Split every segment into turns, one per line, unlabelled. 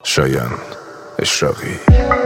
شایان اشراقی.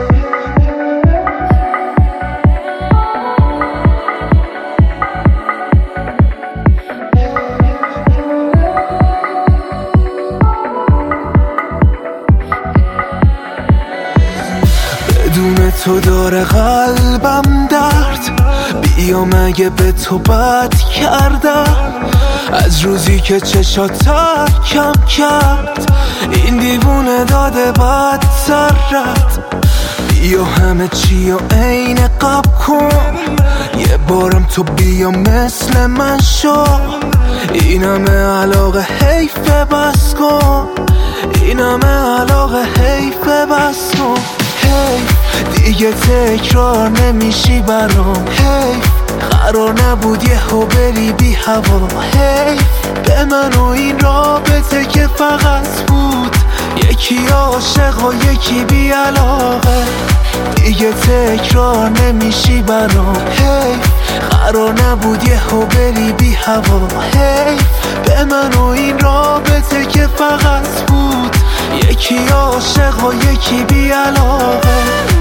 بدون تو داره قلبم درد، بیا مگه به تو بد کردم. از روزی که چشات کم کرد این دیوونه داده بدتر رد. بیا همه چی و عین قبل کن، یه بارم تو بیا مثل من شو. این همه علاقه حیفه بس کن، این همه علاقه حیفه بس کن. حیف دیگه تکرار نمیشی برام، حیف قرار نبود یهو بری بی هوا. حیف به من و این رابطه که فقط بود یکی عاشق و یکی بی علاقه. دیگه تکرار نمیشی برام، حیف قرار نبود یهو بری بی هوا. حیف به من و این رابطه که فقط بود یکی عاشق و یکی بی علاقه.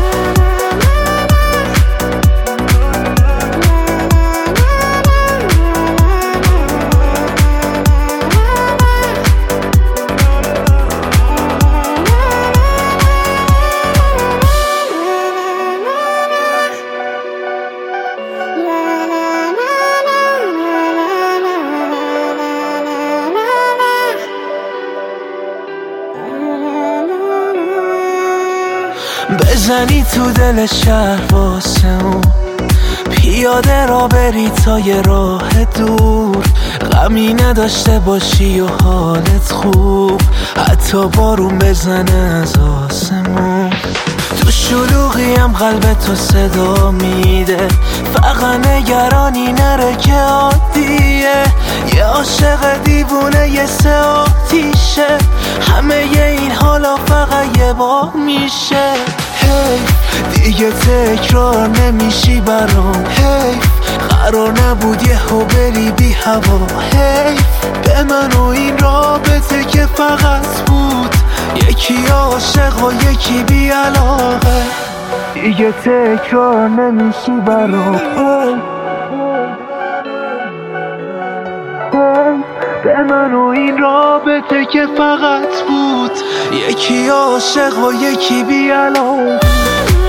بزنی تو دل شهر واسمون، پیاده را بری تا یه راه دور. غمی نداشته باشی و حالت خوب، حتی بارون بزنه از آسمون. تو شلوغیم قلب تو صدا میده، فقط نگرانی نره که عادیه. یه عاشق دیوونه یه سه آتیشه، همه این حالا فقط یه بار میشه. حیف دیگه تکرار نمیشی برام، حیف قرار نبود یهو بری بی هوا. حیف به من و این رابطه که فقط بود یکی عاشق و یکی بی علاقه. دیگه تکرار نمیشی برام، به من و این رابطه که فقط بود یکی عاشق و یکی بی علاقه.